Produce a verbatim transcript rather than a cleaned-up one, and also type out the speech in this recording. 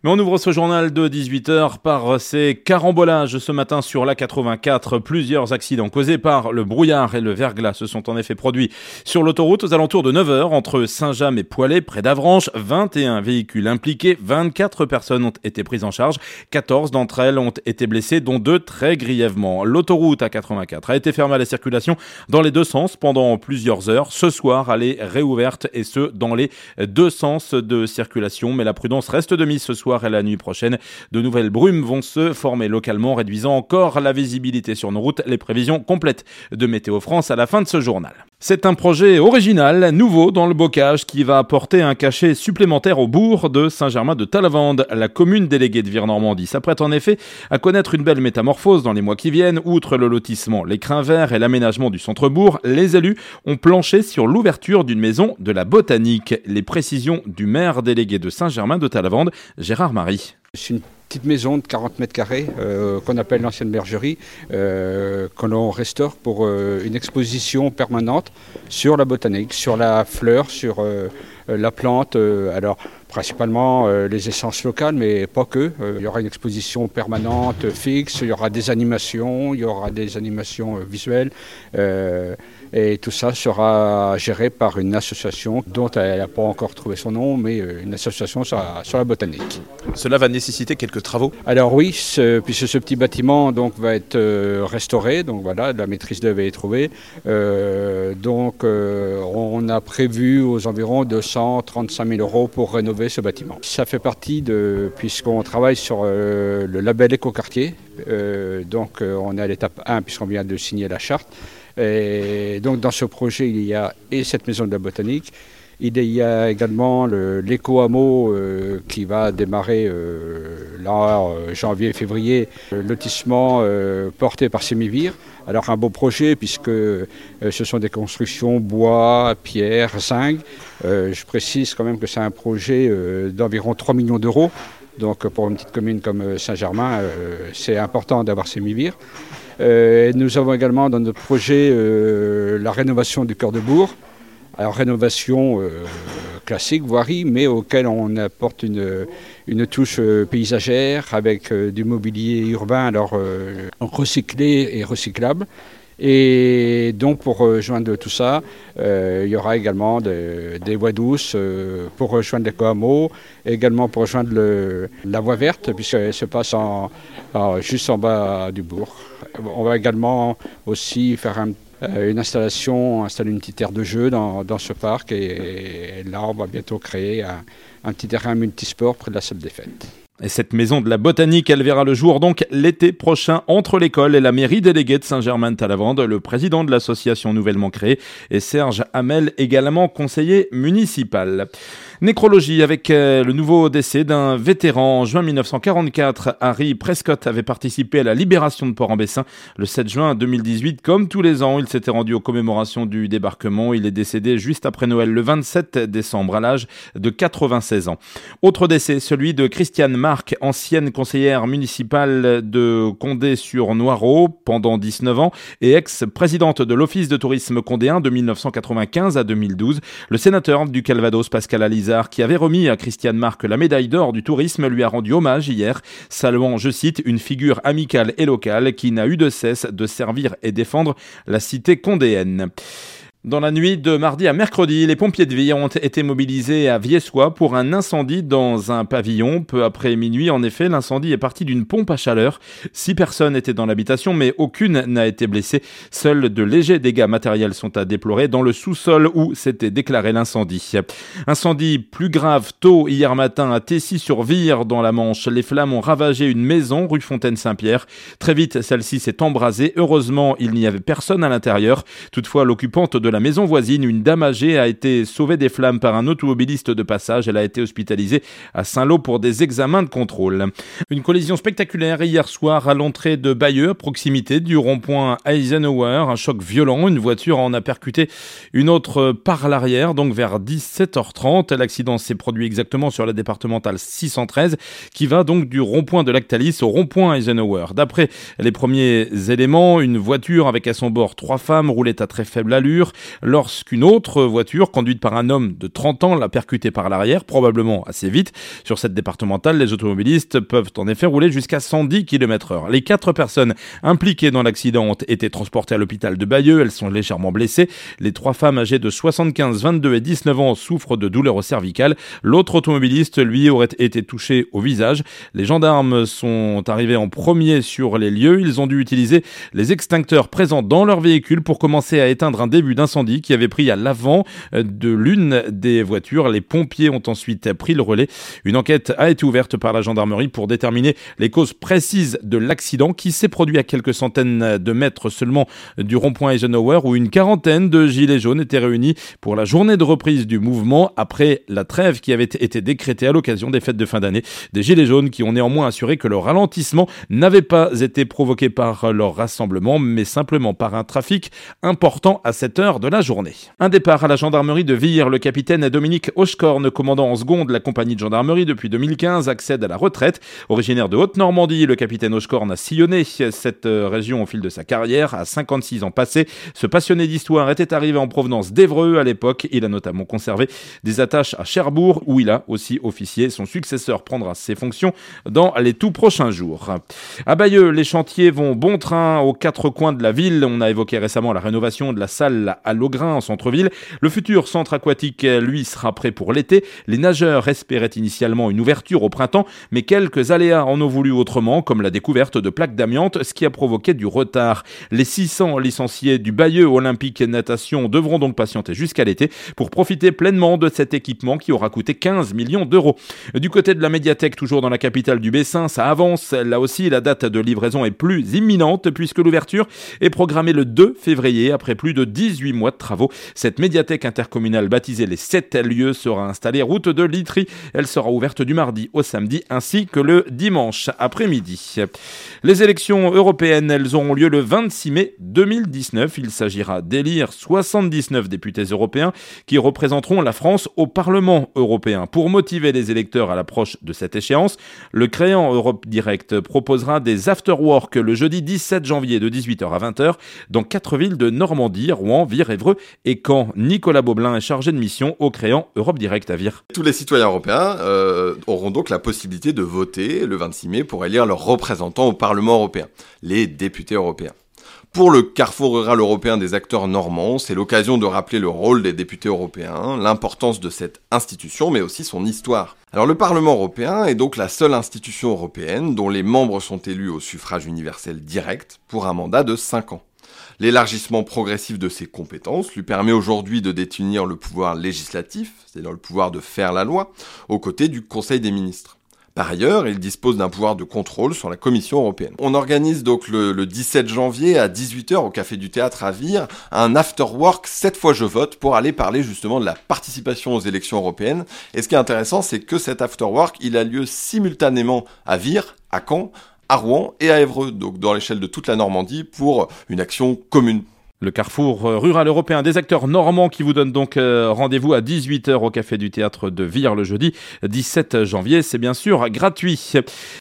Mais on ouvre ce journal de dix-huit heures par ces carambolages ce matin sur l'A quatre-vingt-quatre. Plusieurs accidents causés par le brouillard et le verglas se sont en effet produits sur l'autoroute aux alentours de neuf heures entre Saint-James et Poilé, près d'Avranches. vingt et un véhicules impliqués, vingt-quatre personnes ont été prises en charge. quatorze d'entre elles ont été blessées, dont deux très grièvement. L'autoroute A quatre-vingt-quatre a été fermée à la circulation dans les deux sens pendant plusieurs heures. Ce soir, elle est réouverte et ce, dans les deux sens de circulation. Mais la prudence reste de mise ce soir et la nuit prochaine. De nouvelles brumes vont se former localement, réduisant encore la visibilité sur nos routes. Les prévisions complètes de Météo France à la fin de ce journal. C'est un projet original, nouveau dans le bocage, qui va apporter un cachet supplémentaire au bourg de Saint-Germain-de-Talavande. La commune déléguée de Vire-Normandie s'apprête en effet à connaître une belle métamorphose dans les mois qui viennent. Outre le lotissement, les crins verts et l'aménagement du centre-bourg, les élus ont planché sur l'ouverture d'une maison de la botanique. Les précisions du maire délégué de Saint-Germain-de-Talavande, Gérard Marie. C'est une petite maison de quarante mètres carrés euh, qu'on appelle l'ancienne bergerie, euh, que l'on restaure pour euh, une exposition permanente sur la botanique, sur la fleur, sur euh, la plante. Euh, alors principalement euh, les essences locales, mais pas que. Euh, il y aura une exposition permanente, fixe, il y aura des animations, il y aura des animations euh, visuelles. Euh, Et tout ça sera géré par une association dont elle n'a pas encore trouvé son nom, mais une association sur la, sur la botanique. Cela va nécessiter quelques travaux ? Alors oui, ce, puisque ce petit bâtiment donc, va être euh, restauré, donc voilà, la maîtrise d'œuvre est trouvée. Euh, donc euh, on a prévu aux environs deux cent trente-cinq mille euros pour rénover ce bâtiment. Ça fait partie de, puisqu'on travaille sur euh, le label Écoquartier, euh, donc euh, on est à l'étape un puisqu'on vient de signer la charte. Et donc dans ce projet, il y a et cette maison de la botanique, il y a également le, l'éco-hameau euh, qui va démarrer euh, là, euh, janvier, février, le lotissement euh, porté par Sémivire. Alors un beau projet puisque euh, ce sont des constructions bois, pierre, zinc. Euh, je précise quand même que c'est un projet euh, d'environ trois millions d'euros. Donc pour une petite commune comme Saint-Germain, euh, c'est important d'avoir Sémivire. Euh, nous avons également dans notre projet euh, la rénovation du cœur de bourg. Alors rénovation euh, classique, voirie, mais auquel on apporte une, une touche euh, paysagère avec euh, du mobilier urbain alors euh, recyclé et recyclable. Et donc pour rejoindre tout ça, euh, il y aura également de, des voies douces euh, pour rejoindre l'éco-hameau, également pour rejoindre le, la voie verte puisqu'elle se passe en, en, juste en bas du bourg. On va également aussi faire un, euh, une installation, installer une petite aire de jeu dans, dans ce parc et, et là on va bientôt créer un, un petit terrain multisport près de la salle des fêtes. Et cette maison de la botanique, elle verra le jour donc l'été prochain entre l'école et la mairie déléguée de Saint-Germain-de-Talavande. Le président de l'association nouvellement créée est Serge Hamel, également conseiller municipal. Nécrologie avec euh, le nouveau décès d'un vétéran. En juin mille neuf cent quarante-quatre, Harry Prescott avait participé à la libération de Port-en-Bessin. Le sept juin deux mille dix-huit, comme tous les ans, il s'était rendu aux commémorations du débarquement. Il est décédé juste après Noël, le vingt-sept décembre, à l'âge de quatre-vingt-seize ans. Autre décès, celui de Christiane Marc, ancienne conseillère municipale de Condé-sur-Noireau pendant dix-neuf ans et ex-présidente de l'Office de tourisme condéen de mille neuf cent quatre-vingt-quinze à deux mille douze. Le sénateur du Calvados, Pascal Alizard, qui avait remis à Christiane Marc la médaille d'or du tourisme, lui a rendu hommage hier, saluant, je cite, une figure amicale et locale qui n'a eu de cesse de servir et défendre la cité condéenne. Dans la nuit de mardi à mercredi, les pompiers de Vire ont été mobilisés à Viessois pour un incendie dans un pavillon. Peu après minuit, en effet, l'incendie est parti d'une pompe à chaleur. Six personnes étaient dans l'habitation, mais aucune n'a été blessée. Seuls de légers dégâts matériels sont à déplorer dans le sous-sol où s'était déclaré l'incendie. Incendie plus grave tôt hier matin à Tessy-sur-Vire dans la Manche. Les flammes ont ravagé une maison rue Fontaine-Saint-Pierre. Très vite, celle-ci s'est embrasée. Heureusement, il n'y avait personne à l'intérieur. Toutefois, l'occupante de la maison voisine, une dame âgée, a été sauvée des flammes par un automobiliste de passage. Elle a été hospitalisée à Saint-Lô pour des examens de contrôle. Une collision spectaculaire hier soir à l'entrée de Bayeux, à proximité du rond-point Eisenhower. Un choc violent, une voiture en a percuté une autre par l'arrière, donc vers dix-sept heures trente. L'accident s'est produit exactement sur la départementale six cent treize, qui va donc du rond-point de Lactalis au rond-point Eisenhower. D'après les premiers éléments, une voiture avec à son bord trois femmes roulait à très faible allure. lorsqu'une autre voiture, conduite par un homme de trente ans, l'a percutée par l'arrière, probablement assez vite. Sur cette départementale, les automobilistes peuvent en effet rouler jusqu'à cent dix kilomètres heure. Les quatre personnes impliquées dans l'accident ont été transportées à l'hôpital de Bayeux. Elles sont légèrement blessées. Les trois femmes âgées de soixante-quinze, vingt-deux et dix-neuf ans souffrent de douleurs au cervical. L'autre automobiliste, lui, aurait été touché au visage. Les gendarmes sont arrivés en premier sur les lieux. Ils ont dû utiliser les extincteurs présents dans leur véhicule pour commencer à éteindre un début d'incendie qui avait pris à l'avant de l'une des voitures. Les pompiers ont ensuite pris le relais. Une enquête a été ouverte par la gendarmerie pour déterminer les causes précises de l'accident qui s'est produit à quelques centaines de mètres seulement du rond-point Eisenhower où une quarantaine de gilets jaunes étaient réunis pour la journée de reprise du mouvement après la trêve qui avait été décrétée à l'occasion des fêtes de fin d'année. Des gilets jaunes qui ont néanmoins assuré que le ralentissement n'avait pas été provoqué par leur rassemblement mais simplement par un trafic important à cette heure de la journée. Un départ à la gendarmerie de Vire. Le capitaine Dominique Hochkorn, commandant en seconde la compagnie de gendarmerie depuis deux mille quinze, accède à la retraite. Originaire de Haute-Normandie, le capitaine Hochkorn a sillonné cette région au fil de sa carrière. À cinquante-six ans passés, ce passionné d'histoire était arrivé en provenance d'Évreux à l'époque. Il a notamment conservé des attaches à Cherbourg où il a aussi officié. Son successeur prendra ses fonctions dans les tout prochains jours. À Bayeux, les chantiers vont bon train aux quatre coins de la ville. On a évoqué récemment la rénovation de la salle à Logrin en centre-ville. Le futur centre aquatique, lui, sera prêt pour l'été. Les nageurs espéraient initialement une ouverture au printemps, mais quelques aléas en ont voulu autrement, comme la découverte de plaques d'amiante, ce qui a provoqué du retard. Les six cents licenciés du Bayeux Olympique Natation devront donc patienter jusqu'à l'été pour profiter pleinement de cet équipement qui aura coûté quinze millions d'euros. Du côté de la médiathèque, toujours dans la capitale du Bessin, ça avance. Là aussi, la date de livraison est plus imminente puisque l'ouverture est programmée le deux février après plus de dix-huit mois de travaux. Cette médiathèque intercommunale baptisée les sept lieux sera installée route de Litry. Elle sera ouverte du mardi au samedi ainsi que le dimanche après-midi. Les élections européennes, elles auront lieu le vingt-six mai deux mille dix-neuf. Il s'agira d'élire soixante-dix-neuf députés européens qui représenteront la France au Parlement européen. Pour motiver les électeurs à l'approche de cette échéance, le créant Europe Direct proposera des after-work le jeudi dix-sept janvier de dix-huit heures à vingt heures dans quatre villes de Normandie, Rouen, Vire, Évreux et Caen. Nicolas Beaublin est chargé de mission au créant Europe Direct à Vire. Tous les citoyens européens euh, auront donc la possibilité de voter le vingt-six mai pour élire leurs représentants au Parlement européen, les députés européens. Pour le carrefour rural européen des acteurs normands, c'est l'occasion de rappeler le rôle des députés européens, l'importance de cette institution, mais aussi son histoire. Alors le Parlement européen est donc la seule institution européenne dont les membres sont élus au suffrage universel direct pour un mandat de cinq ans. L'élargissement progressif de ses compétences lui permet aujourd'hui de détenir le pouvoir législatif, c'est-à-dire le pouvoir de faire la loi, aux côtés du Conseil des ministres. Par ailleurs, il dispose d'un pouvoir de contrôle sur la Commission européenne. On organise donc le, le dix-sept janvier à dix-huit heures au Café du Théâtre à Vire un after-work sept fois je vote pour aller parler justement de la participation aux élections européennes. Et ce qui est intéressant, c'est que cet after-work, il a lieu simultanément à Vire, à Caen, à Rouen et à Évreux, donc dans l'échelle de toute la Normandie pour une action commune. Le carrefour rural européen des acteurs normands qui vous donne donc rendez-vous à dix-huit heures au Café du Théâtre de Vire le jeudi dix-sept janvier. C'est bien sûr gratuit.